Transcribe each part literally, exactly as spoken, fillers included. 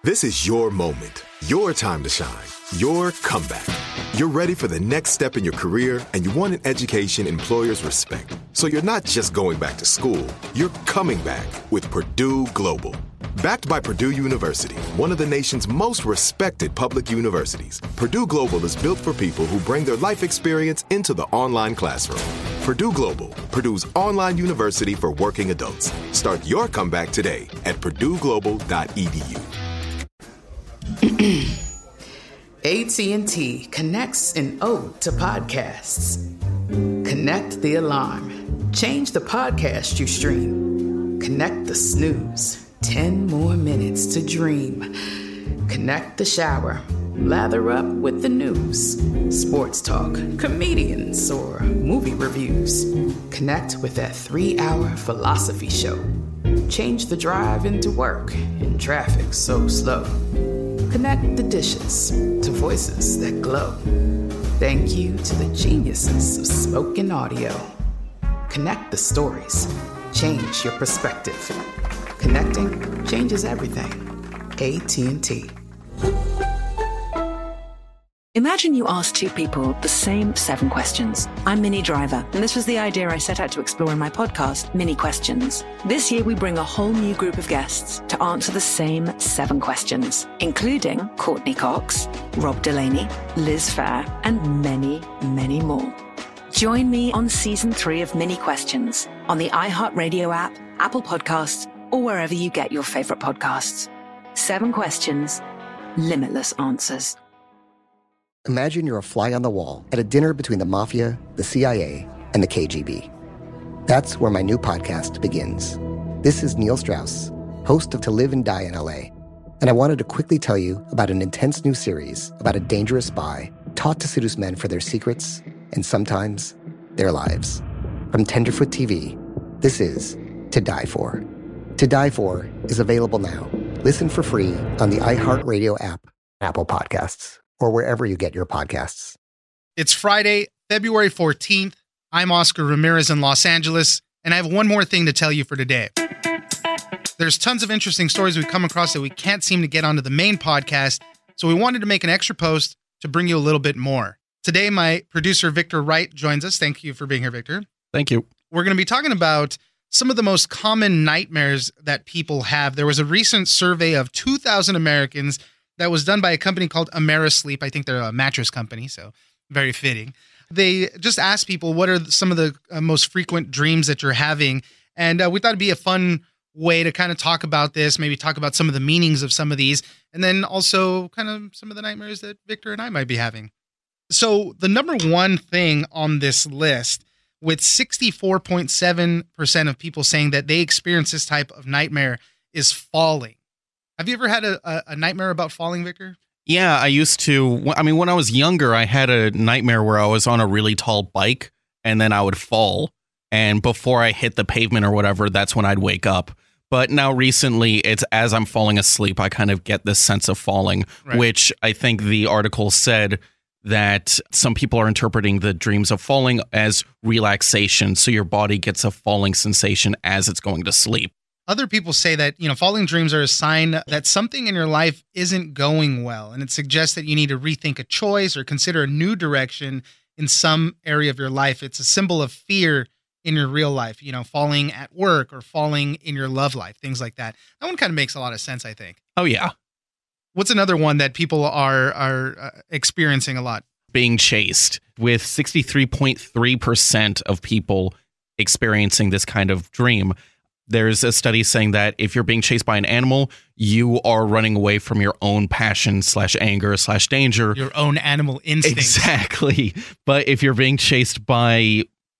This is your moment, your time to shine, your comeback. You're ready for the next step in your career, and you want an education employers respect. So you're not just going back to school, you're coming back with Purdue Global. Backed by Purdue University, one of the nation's most respected public universities, Purdue Global is built for people who bring their life experience into the online classroom. Purdue Global, Purdue's online university for working adults. Start your comeback today at purdue global dot e d u. A T and T connects an ode to podcasts. Connect the alarm. Change the podcast you stream. Connect the snooze. Ten more minutes to dream. Connect the shower. Lather up with the news. Sports talk, comedians, or movie reviews. Connect with that three-hour philosophy show. Change the drive into work in traffic so slow. Connect the dishes to voices that glow. Thank you to the geniuses of spoken audio. Connect the stories. Change your perspective. Connecting changes everything. A T and T. Imagine you ask two people the same seven questions. I'm Minnie Driver, and this was the idea I set out to explore in my podcast, Mini Questions. This year, we bring a whole new group of guests to answer the same seven questions, including Courtney Cox, Rob Delaney, Liz Phair, and many, many more. Join me on season three of Mini Questions on the iHeartRadio app, Apple Podcasts, or wherever you get your favorite podcasts. Seven questions, limitless answers. Imagine you're a fly on the wall at a dinner between the Mafia, the C I A, and the K G B. That's where my new podcast begins. This is Neil Strauss, host of To Live and Die in L A, and I wanted to quickly tell you about an intense new series about a dangerous spy taught to seduce men for their secrets and sometimes their lives. From Tenderfoot T V, this is To Die For. To Die For is available now. Listen for free on the iHeartRadio app, Apple Podcasts, or wherever you get your podcasts. It's Friday, February fourteenth. I'm Oscar Ramirez in Los Angeles, and I have one more thing to tell you for today. There's tons of interesting stories we've come across that we can't seem to get onto the main podcast, so we wanted to make an extra post to bring you a little bit more. Today, my producer, Victor Wright, joins us. Thank you for being here, Victor. Thank you. We're going to be talking about some of the most common nightmares that people have. There was a recent survey of two thousand Americans that was done by a company called Amerisleep. I think they're a mattress company, so very fitting. They just asked people, what are some of the uh, most frequent dreams that you're having? And uh, we thought it'd be a fun way to kind of talk about this, maybe talk about some of the meanings of some of these, and then also kind of some of the nightmares that Victor and I might be having. So the number one thing on this list, with sixty-four point seven percent of people saying that they experience this type of nightmare, is falling. Have you ever had a, a nightmare about falling, Victor? Yeah, I used to. I mean, when I was younger, I had a nightmare where I was on a really tall bike and then I would fall. And before I hit the pavement or whatever, that's when I'd wake up. But now recently, it's as I'm falling asleep, I kind of get this sense of falling, right. Which I think the article said that some people are interpreting the dreams of falling as relaxation. So your body gets a falling sensation as it's going to sleep. Other people say that, you know, falling dreams are a sign that something in your life isn't going well, and it suggests that you need to rethink a choice or consider a new direction in some area of your life. It's a symbol of fear in your real life, you know, falling at work or falling in your love life, things like that. That one kind of makes a lot of sense, I think. Oh, yeah. What's another one that people are are uh, experiencing a lot? Being chased, with sixty-three point three percent of people experiencing this kind of dream. There's a study saying that if you're being chased by an animal, you are running away from your own passion slash anger slash danger. Your own animal instincts. Exactly. But if you're being chased by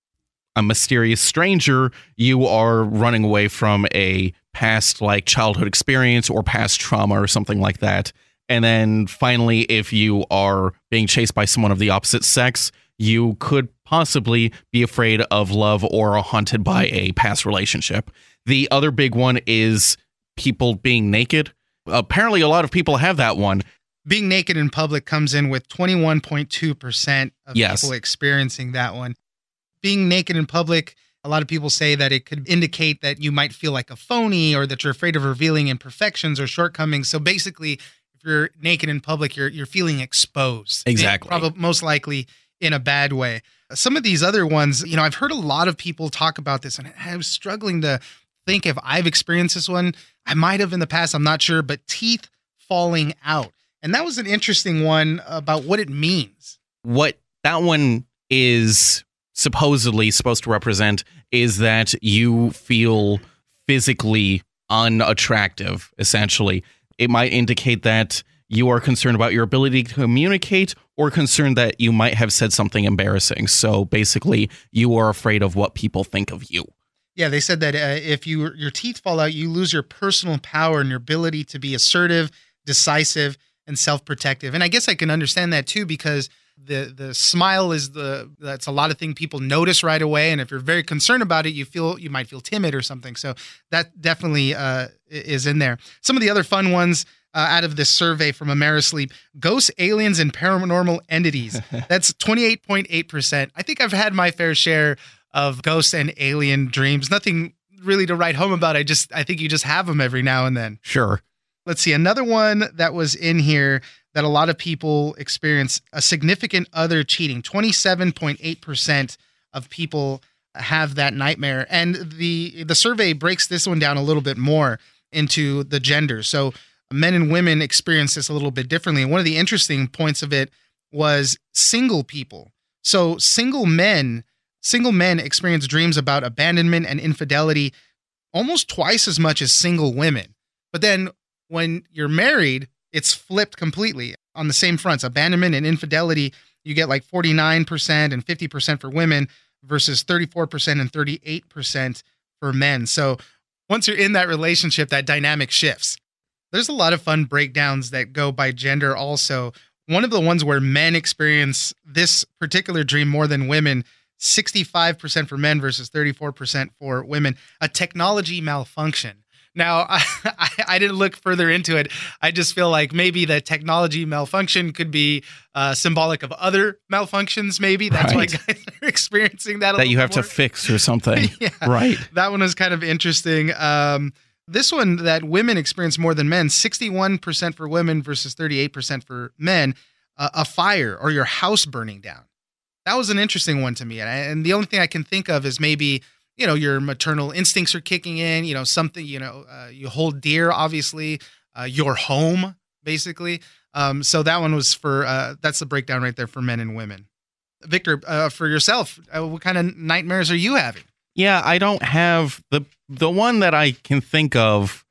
a mysterious stranger, you are running away from a past like childhood experience or past trauma or something like that. And then finally, if you are being chased by someone of the opposite sex, you could possibly be afraid of love or haunted by a past relationship. The other big one is people being naked. Apparently, a lot of people have that one. Being naked in public comes in with twenty-one point two percent of yes. people experiencing that one. Being naked in public, A lot of people say that it could indicate that you might feel like a phony or that you're afraid of revealing imperfections or shortcomings. So basically, if you're naked in public, you're you're feeling exposed. Exactly. Probably most likely in a bad way. Some of these other ones, you know, I've heard a lot of people talk about this, and I was struggling to think if I've experienced this one. I might have in the past, I'm not sure, but teeth falling out. And that was an interesting one about what it means. What that one is supposedly supposed to represent is that you feel physically unattractive, essentially. It might indicate that you are concerned about your ability to communicate or concerned that you might have said something embarrassing. So basically, you are afraid of what people think of you. Yeah, they said that uh, if you your teeth fall out, you lose your personal power and your ability to be assertive, decisive, and self-protective. And I guess I can understand that too, because the the smile is the that's a lot of things people notice right away, and if you're very concerned about it, you feel you might feel timid or something. So that definitely uh, is in there. Some of the other fun ones uh, out of this survey from Amerisleep: ghosts, aliens, and paranormal entities. That's twenty-eight point eight percent. I think I've had my fair share of ghosts and alien dreams. Nothing really to write home about. I just I think you just have them every now and then. Sure. Let's see, another one that was in here that a lot of people experience: a significant other cheating. twenty-seven point eight percent of people have that nightmare. And the the survey breaks this one down a little bit more into the gender. So men and women experience this a little bit differently. And one of the interesting points of it was single people. So single men, single men experience dreams about abandonment and infidelity almost twice as much as single women. But then when you're married, it's flipped completely on the same fronts. Abandonment and infidelity, you get like forty-nine percent and fifty percent for women versus thirty-four percent and thirty-eight percent for men. So once you're in that relationship, that dynamic shifts. There's a lot of fun breakdowns that go by gender also. One of the ones where men experience this particular dream more than women, sixty-five percent for men versus thirty-four percent for women, a technology malfunction. Now, I, I didn't look further into it. I just feel like maybe the technology malfunction could be uh, symbolic of other malfunctions, maybe. That's right. Why guys are experiencing that a That you have more. to fix or something. Yeah, right. That one was kind of interesting. Um, this one that women experience more than men, sixty-one percent for women versus thirty-eight percent for men, uh, a fire or your house burning down. That was an interesting one to me. And, I, and the only thing I can think of is maybe, you know, your maternal instincts are kicking in, you know, something, you know, uh, you hold dear, obviously, uh, your home, basically. Um, so that one was for, uh, that's the breakdown right there for men and women. Victor, uh, for yourself, uh, what kind of nightmares are you having? Yeah, I don't have the, the one that I can think of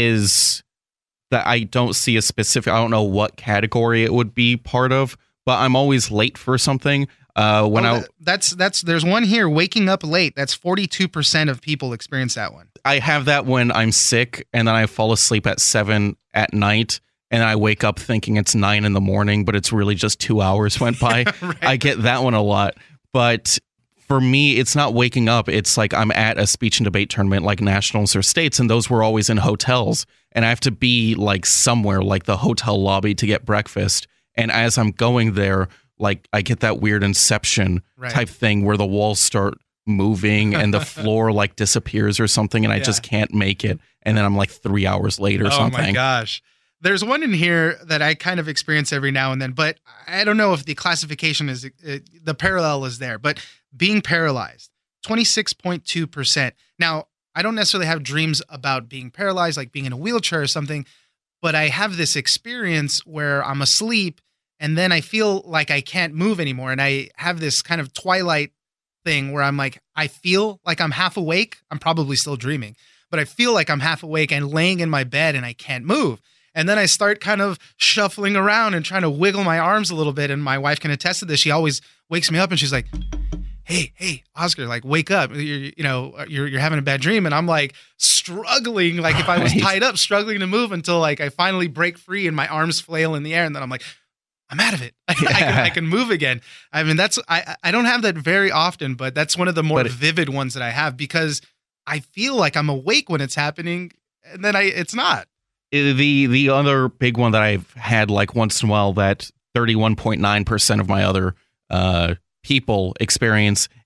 is that I don't see a specific, I don't know what category it would be part of, but I'm always late for something. Uh, when oh, I that, that's that's there's one here, waking up late. That's forty-two percent of people experience that one. I have that when I'm sick and then I fall asleep at seven at night and I wake up thinking it's nine in the morning, but it's really just two hours went by. Right. I get that one a lot. But for me, it's not waking up. It's like I'm at a speech and debate tournament like nationals or states, and those were always in hotels. And I have to be like somewhere like the hotel lobby to get breakfast. And as I'm going there, like I get that weird Inception right. type thing where the walls start moving and the floor like disappears or something, and I yeah. just can't make it. And then I'm like three hours late or oh something. Oh my gosh. There's one in here that I kind of experience every now and then, but I don't know if the classification is, uh, the parallel is there, but being paralyzed, twenty-six point two percent. Now, I don't necessarily have dreams about being paralyzed, like being in a wheelchair or something, but I have this experience where I'm asleep and then I feel like I can't move anymore. And I have this kind of twilight thing where I'm like, I feel like I'm half awake. I'm probably still dreaming, but I feel like I'm half awake and laying in my bed and I can't move. And then I start kind of shuffling around and trying to wiggle my arms a little bit. And my wife can attest to this. She always wakes me up and she's like, hey, hey, Oscar, like wake up. You're, you know, you're, you're having a bad dream. And I'm like struggling, like if I was tied up, struggling to move until like I finally break free and my arms flail in the air. And then I'm like, I'm out of it. I, yeah. I, can, I can move again. I mean, that's, I, I don't have that very often, but that's one of the more it, vivid ones that I have because I feel like I'm awake when it's happening and then I, it's not. The, the other big one that I've had like once in a while that thirty-one point nine percent of my other uh, people experience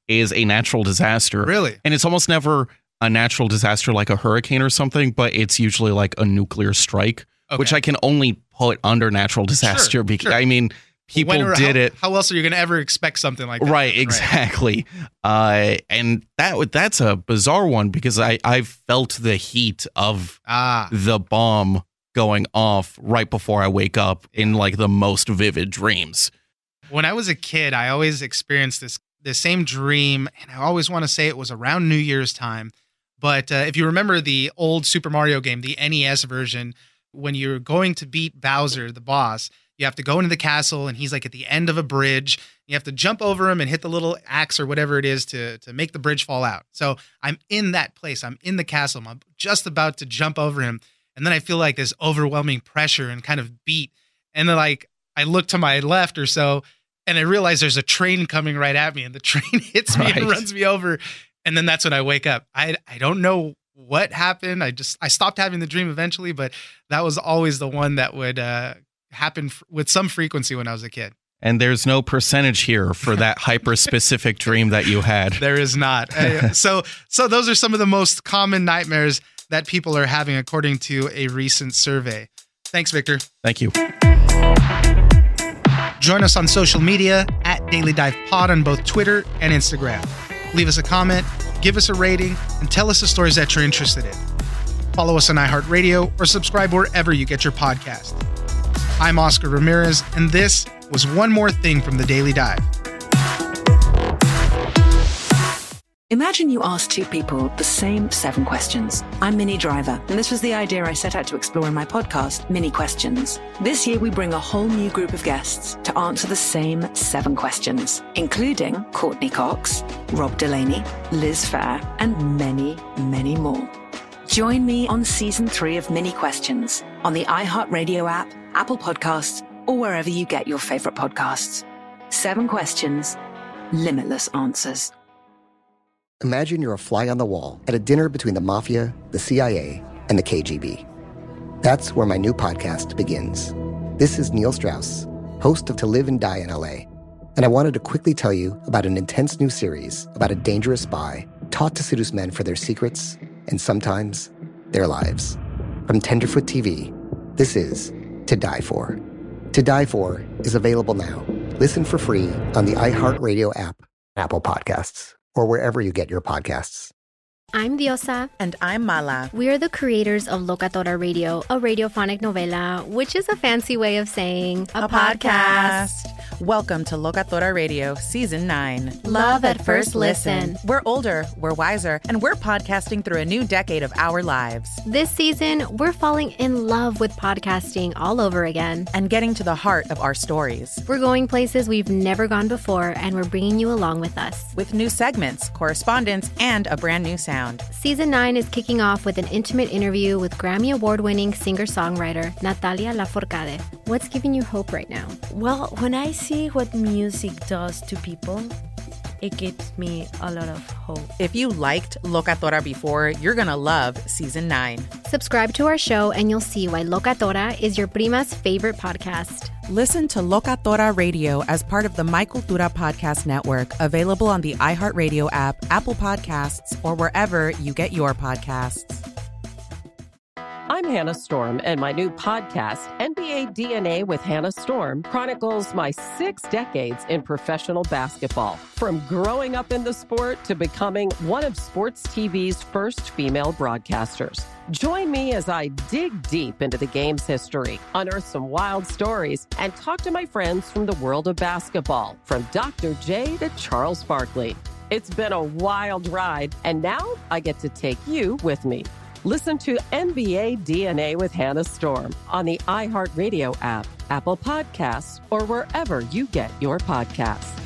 is a natural disaster. Really? And it's almost never a natural disaster like a hurricane or something, but it's usually like a nuclear strike, okay. which I can only put under natural disaster sure, because, sure. I mean, people or did how, it. How else are you going to ever expect something like that? Right, exactly. Right. Uh, and that that's a bizarre one because I, I've felt the heat of ah. the bomb going off right before I wake up in like the most vivid dreams. When I was a kid, I always experienced this, this same dream, and I always want to say it was around New Year's time. But uh, if you remember the old Super Mario game, the N E S version, when you're going to beat Bowser, the boss, you have to go into the castle, and he's like at the end of a bridge. You have to jump over him and hit the little axe or whatever it is to, to make the bridge fall out. So I'm in that place. I'm in the castle. I'm just about to jump over him. And then I feel like this overwhelming pressure and kind of beat. And then like I look to my left or so, and I realize there's a train coming right at me, and the train hits me right. and runs me over. And then that's when I wake up. I I don't know what happened. I just I stopped having the dream eventually, but that was always the one that would uh, happen f- with some frequency when I was a kid. And there's no percentage here for that hyper-specific dream that you had. There is not. Uh, so so those are some of the most common nightmares that people are having according to a recent survey. Thanks, Victor. Thank you. Join us on social media at Daily Dive Pod on both Twitter and Instagram. Leave us a comment, give us a rating, and tell us the stories that you're interested in. Follow us on iHeartRadio or subscribe wherever you get your podcast. I'm Oscar Ramirez, and this was One More Thing from the Daily Dive. Imagine you ask two people the same seven questions. I'm Minnie Driver, and this was the idea I set out to explore in my podcast, Mini Questions. This year, we bring a whole new group of guests to answer the same seven questions, including Courtney Cox, Rob Delaney, Liz Phair, and many, many more. Join me on season three of Mini Questions on the iHeartRadio app, Apple Podcasts, or wherever you get your favorite podcasts. Seven questions, limitless answers. Imagine you're a fly on the wall at a dinner between the mafia, the C I A, and the K G B. That's where my new podcast begins. This is Neil Strauss, host of To Live and Die in L A, and I wanted to quickly tell you about an intense new series about a dangerous spy taught to seduce men for their secrets and sometimes their lives. From Tenderfoot T V, this is To Die For. To Die For is available now. Listen for free on the iHeartRadio app, Apple Podcasts, or wherever you get your podcasts. I'm Diosa. And I'm Mala. We are the creators of Locatora Radio, a radiophonic novela, which is a fancy way of saying a, a podcast. podcast. Welcome to Locatora Radio, Season nine. Love at first listen. We're older, we're wiser, and we're podcasting through a new decade of our lives. This season, we're falling in love with podcasting all over again. And getting to the heart of our stories. We're going places we've never gone before, and we're bringing you along with us. With new segments, correspondence, and a brand new sound. Season nine is kicking off with an intimate interview with Grammy Award-winning singer-songwriter Natalia Lafourcade. What's giving you hope right now? Well, when I see what music does to people, it gives me a lot of hope. If you liked Locatora before, you're going to love Season nine. Subscribe to our show and you'll see why Locatora is your prima's favorite podcast. Listen to Locatora Radio as part of the My Cultura Podcast Network, available on the iHeartRadio app, Apple Podcasts, or wherever you get your podcasts. I'm Hannah Storm, and my new podcast, N B A D N A with Hannah Storm, chronicles my six decades in professional basketball. From growing up in the sport to becoming one of sports T V's first female broadcasters. Join me as I dig deep into the game's history, unearth some wild stories, and talk to my friends from the world of basketball, from Doctor J to Charles Barkley. It's been a wild ride, and now I get to take you with me. Listen to N B A D N A with Hannah Storm on the iHeartRadio app, Apple Podcasts, or wherever you get your podcasts.